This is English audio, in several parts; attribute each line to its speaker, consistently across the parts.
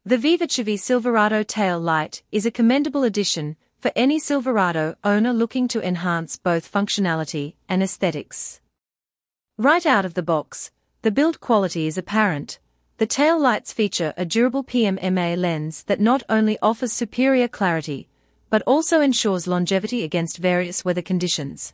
Speaker 1: The Viva Chevy Silverado tail light is a commendable addition for any Silverado owner looking to enhance both functionality and aesthetics. Right out of the box, the build quality is apparent. The tail lights feature a durable PMMA lens that not only offers superior clarity, but also ensures longevity against various weather conditions.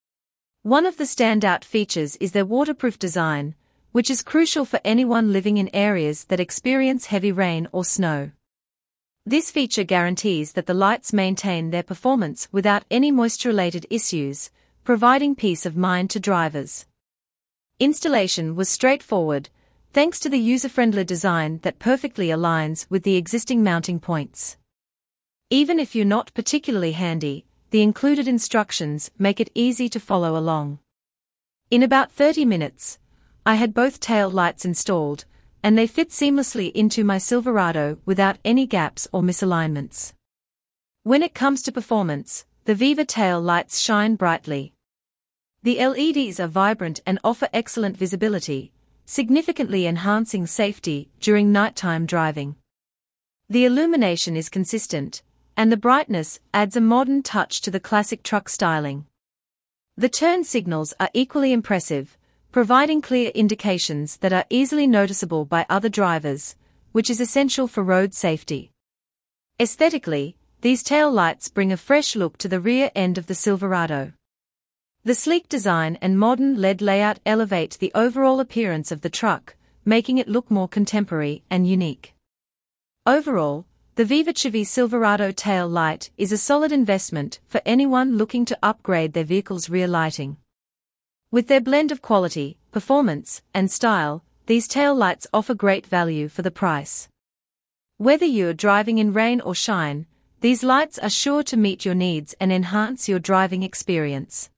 Speaker 1: One of the standout features is their waterproof design, which is crucial for anyone living in areas that experience heavy rain or snow. This feature guarantees that the lights maintain their performance without any moisture-related issues, providing peace of mind to drivers. Installation was straightforward, thanks to the user-friendly design that perfectly aligns with the existing mounting points. Even if you're not particularly handy, the included instructions make it easy to follow along. In about 30 minutes, I had both tail lights installed, and they fit seamlessly into my Silverado without any gaps or misalignments. When it comes to performance, the Viva tail lights shine brightly. The LEDs are vibrant and offer excellent visibility, significantly enhancing safety during nighttime driving. The illumination is consistent, and the brightness adds a modern touch to the classic truck styling. The turn signals are equally impressive, providing clear indications that are easily noticeable by other drivers, which is essential for road safety. Aesthetically, these tail lights bring a fresh look to the rear end of the Silverado. The sleek design and modern LED layout elevate the overall appearance of the truck, making it look more contemporary and unique. Overall, the Viva Chevy Silverado tail light is a solid investment for anyone looking to upgrade their vehicle's rear lighting. With their blend of quality, performance, and style, these tail lights offer great value for the price. Whether you're driving in rain or shine, these lights are sure to meet your needs and enhance your driving experience.